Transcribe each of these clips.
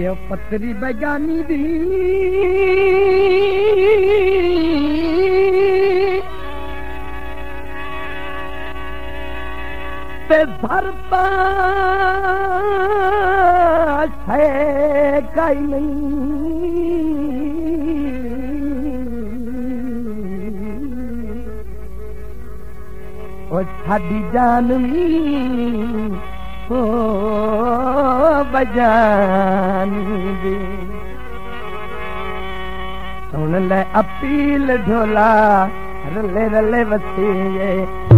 यो पतरी बेगानी दी ते धरता है कई नहीं ओ साडी जान हो बजानी दे सुन ले अपील ढोला रले रले वसीए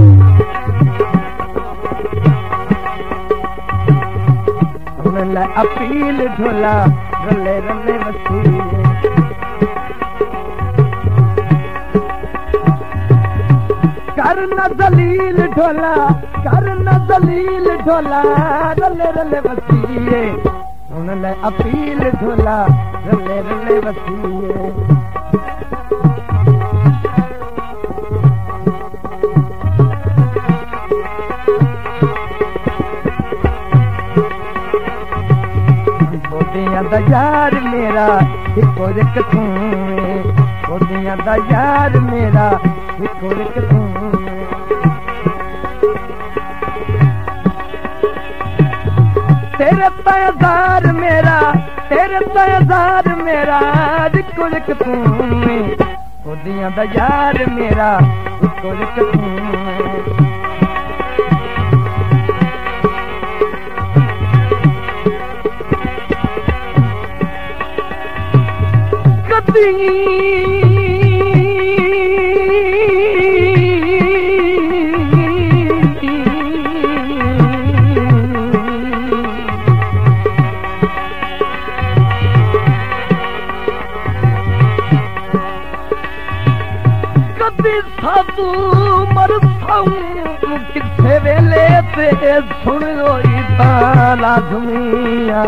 सुन ले अपील ढोला रले रले वसीए करना दलील ढोला करना दलील ढोला रले रले वसीए सुन ले अपील ढोला रले रले वसीए बोदियां दा यार मेरा इको रिक तू बोदियां दा यार मेरा इको रिक तू तेरे ताजार मेरा तेरे ताजार मेरा इको रिक तू बोदियां दा यार मेरा इको रिक तू कभी साधु मर किथे वेले ते सुन रोई ताला दुनिया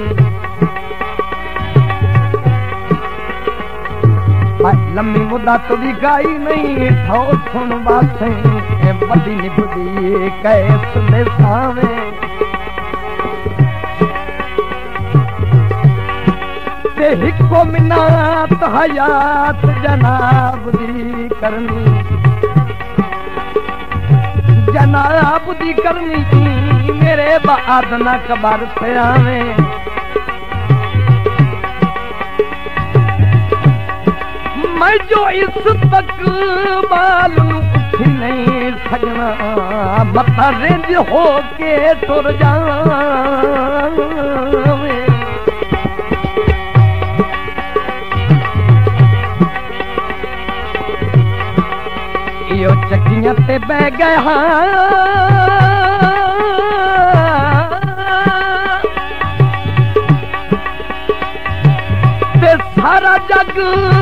लम्मी मुद्दा तो भी गाई नहीं ठो सुन बातें बड़ी निभदी कैस में सावे ते हिको मिनात हयात जनाब दी करनी जनाब दी करनी मेरे बाद ना कबर से आवे मैं जो इस तक बाल उठी नहीं सकना मता रेंज हो के तुर जावे यो चक्कियां ते बह गया ते सारा जग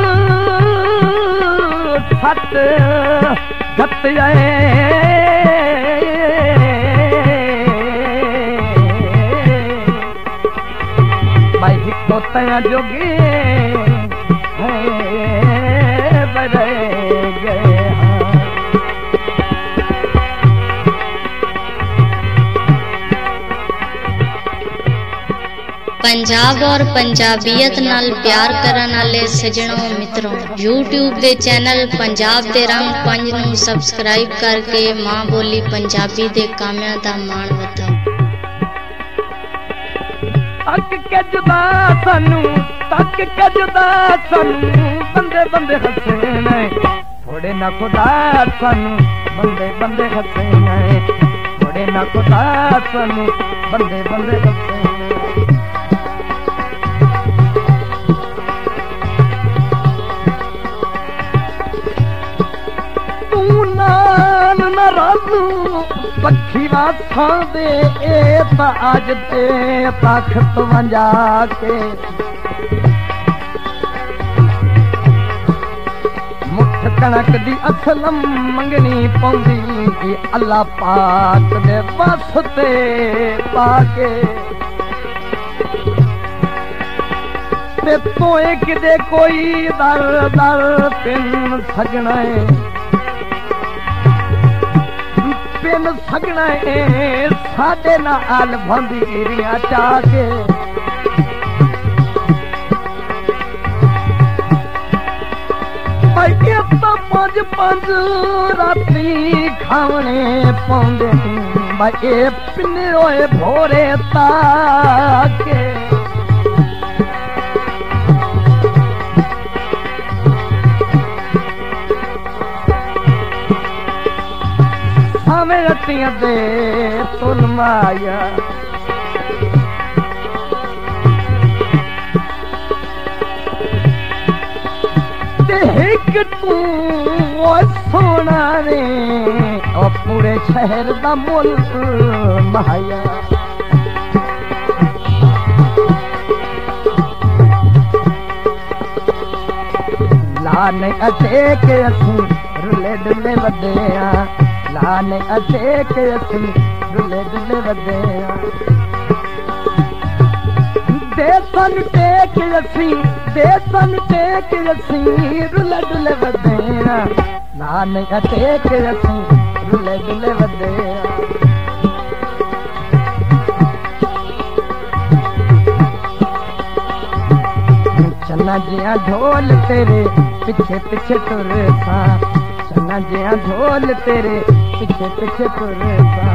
सत गत जाए भाई हिको तया जोगे बड़े गए पंजाब और पंजाबीयत नाल प्यार करन वाले सजणों मित्रों YouTube दे चैनल पंजाब दे रंग 5 नूं सबसक्राइब करके मां बोली पंजाबी दे कामियां दा मान वधाओ। तक के जुदा सानू बंदे बंदे हसे ने थोड़े ना खुदा सानू बंदे बंदे हसे ने थोड़े ना खुदा सानू बंदे बंदे हसे ने पक्षी वाथा दे अज ते ताकत वंजा के मुठ कणक दी असलम मंगनी पौंदी अल्लाह पाक दे वास्ते पाके ते तोए किदे कोई दर दर पिन सगना पिन सगना साडे नाल भंदीरियां चाके भाई तो पांच पांच राती खावने पौंदे भाई पिने होए भोरे ताके हमें रतियां दे तुल माया एक तू सोना रे और पूरे शहर दा मुल्क माया लाने अचे के असी रुले डुले वधिया लाने अचे के असी रुले डुले वधिया देसन टेक असी रुले डुले वधिया लाने अचे के असी रुले डुले वधिया चन्ना जिया ढोल तेरे पिछे पिछे तुर सा चन्ना जिया ढोल तेरे पिछे पिछे तुर सा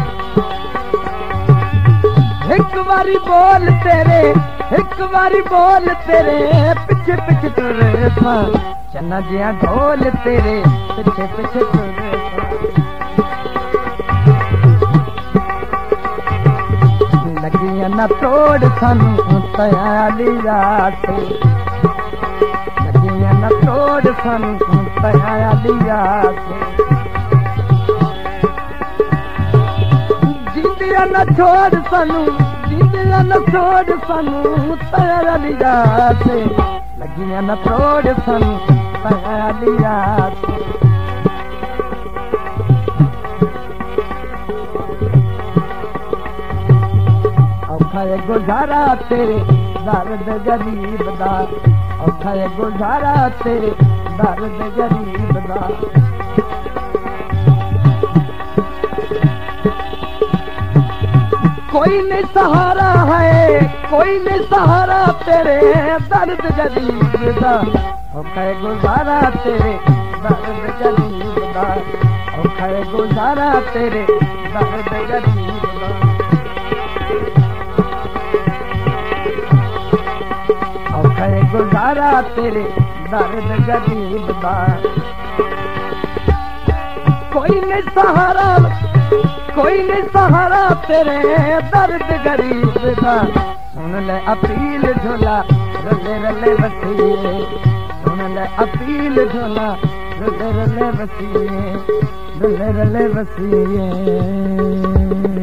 एक बारी बोल तेरे पिछे पिछे तुर सा चन्ना जिया ढोल तेरे पिछे पिछे तुर सा लगिया न तोड़ सानू तयाली रात लगिया न तोड़ सानू तयाली रात जिंदिया न छोड़ सानू तयाली रात लगिया न तोड़ सानू तयाली रात औखा गुजारा तेरे दर्द गरीब दा औखा गुजारा तेरे दर्द गरीब दा कोई नहीं सहारा है कोई नहीं सहारा तेरे दर्द गरीब दा औखा गुजारा तेरे दर्द गरीब दा औखा गुजारा तेरे दर्द गरीब दा गुजारा तेरे दर्द गरीब दा कोई नहीं सहारा तेरे दर्द गरीब दा सुन ले अपील झोला रले रले वसीए सुन ले अपील झोला रले रले वसीए रले रले वसीए